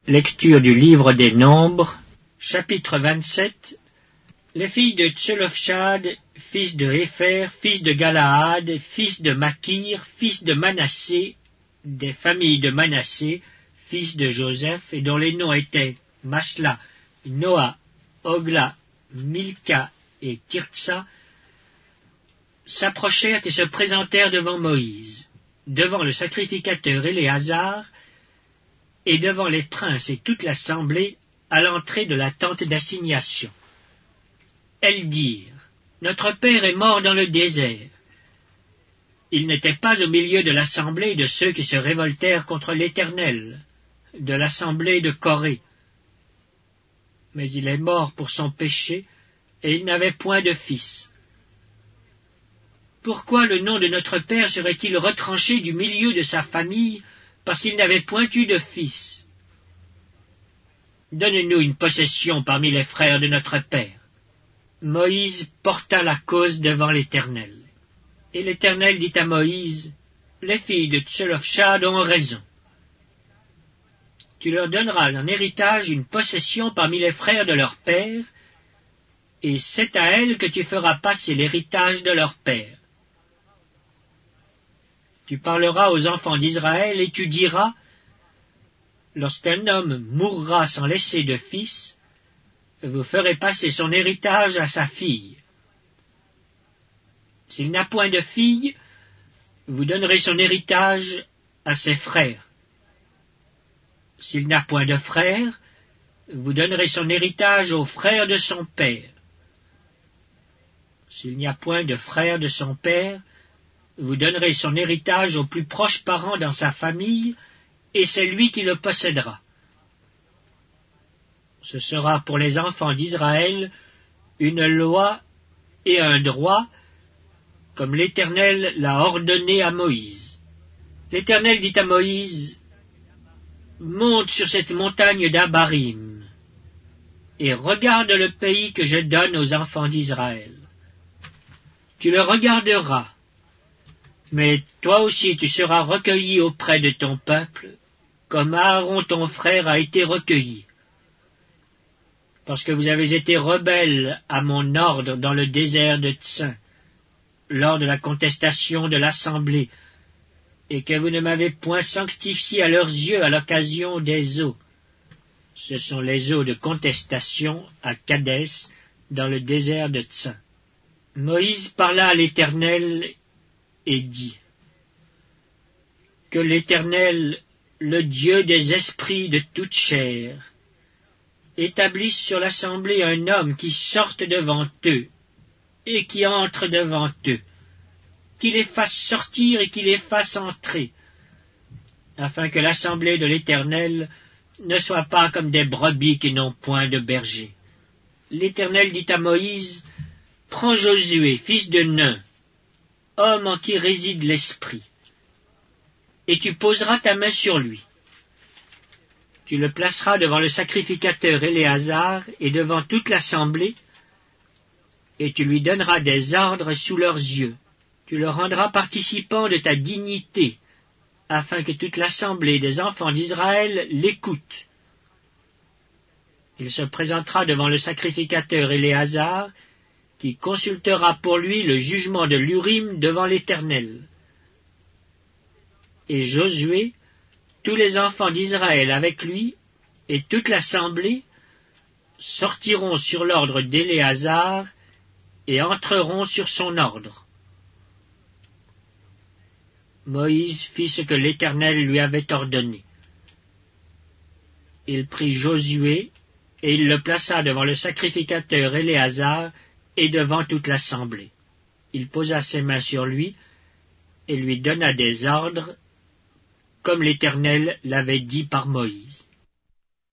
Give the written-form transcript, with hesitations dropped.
Lecture du livre des Nombres, chapitre 27. Les filles de Tselofchad, fils de Hépher, fils de Galaad, fils de Makir, fils de Manassé, des familles de Manassé, fils de Joseph, et dont les noms étaient Masla, Noa, Ogla, Milka et Tirtsa, s'approchèrent et se présentèrent devant Moïse, devant le sacrificateur Éléazar, et devant les princes et toute l'assemblée à l'entrée de la tente d'assignation. Elles dirent, « Notre père est mort dans le désert. » Il n'était pas au milieu de l'assemblée de ceux qui se révoltèrent contre l'Éternel, de l'assemblée de Corée. Mais il est mort pour son péché, et il n'avait point de fils. Pourquoi le nom de notre père serait-il retranché du milieu de sa famille, parce qu'il n'avait point eu de fils? Donne-nous une possession parmi les frères de notre père. Moïse porta la cause devant l'Éternel. Et l'Éternel dit à Moïse, les filles de Tselofchad ont raison. Tu leur donneras en héritage une possession parmi les frères de leur père, et c'est à elles que tu feras passer l'héritage de leur père. Tu parleras aux enfants d'Israël et tu diras, lorsqu'un homme mourra sans laisser de fils, vous ferez passer son héritage à sa fille. S'il n'a point de fille, vous donnerez son héritage à ses frères. S'il n'a point de frère, vous donnerez son héritage aux frères de son père. S'il n'y a point de frère de son père, vous donnerez son héritage aux plus proches parents dans sa famille, et c'est lui qui le possédera. Ce sera pour les enfants d'Israël une loi et un droit, comme l'Éternel l'a ordonné à Moïse. L'Éternel dit à Moïse, « Monte sur cette montagne d'Abarim, et regarde le pays que je donne aux enfants d'Israël. Tu le regarderas, mais toi aussi tu seras recueilli auprès de ton peuple, comme Aaron ton frère a été recueilli. Parce que vous avez été rebelles à mon ordre dans le désert de Tsin, lors de la contestation de l'assemblée, et que vous ne m'avez point sanctifié à leurs yeux à l'occasion des eaux. Ce sont les eaux de contestation à Kadès, dans le désert de Tsin. Moïse parla à l'Éternel et dit, « Que l'Éternel, le Dieu des esprits de toute chair, établisse sur l'assemblée un homme qui sorte devant eux et qui entre devant eux, qui les fasse sortir et qui les fasse entrer, afin que l'assemblée de l'Éternel ne soit pas comme des brebis qui n'ont point de berger. » L'Éternel dit à Moïse, « Prends Josué, fils de Nun, homme en qui réside l'esprit, et tu poseras ta main sur lui. Tu le placeras devant le sacrificateur Éléazar et devant toute l'assemblée, et tu lui donneras des ordres sous leurs yeux. Tu le rendras participant de ta dignité, afin que toute l'assemblée des enfants d'Israël l'écoute. Il se présentera devant le sacrificateur Éléazar, qui consultera pour lui le jugement de l'Urim devant l'Éternel. Et Josué, tous les enfants d'Israël avec lui, et toute l'assemblée, sortiront sur l'ordre d'Éléazar et entreront sur son ordre. Moïse fit ce que l'Éternel lui avait ordonné. Il prit Josué, et il le plaça devant le sacrificateur Éléazar, et devant toute l'assemblée. Il posa ses mains sur lui, et lui donna des ordres, comme l'Éternel l'avait dit par Moïse.